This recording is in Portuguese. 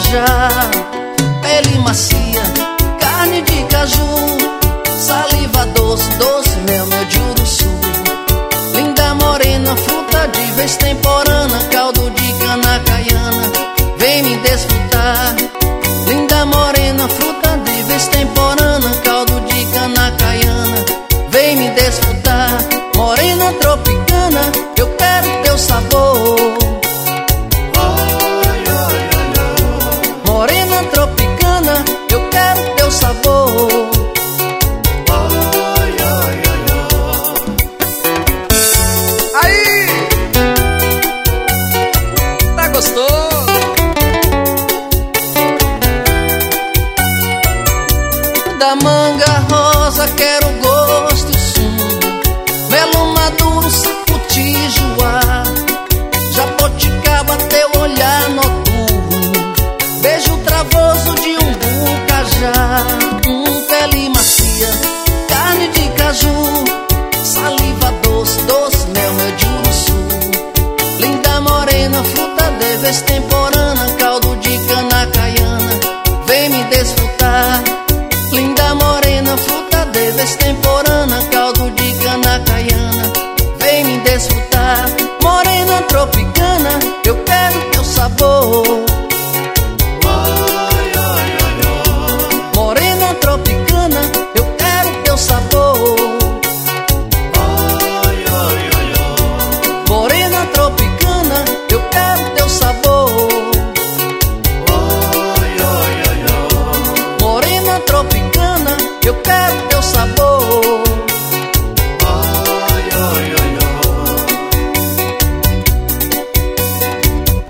cajá, pele macia, carne de caju, saliva doce, doce, mel de uruçu. Linda morena, fruta de vez temporana, caldo de cana caiana, vem me desfrutar. Linda morena, fruta de vez temporana, caldo de cana caiana, vem me desfrutar. Morena tropicana, eu quero teu sabor. Morena tropicana, eu quero teu sabor. Aí! Tá gostoso? Da manga rosa quero gosto e sumo, melo maduro, saputijuá, japoticaba, teu olhar noturno, beijo travoso de umbu, cajá, pele macia, carne de caju, saliva doce, doce, mel de uruçu. Linda morena, fruta de vez temporada,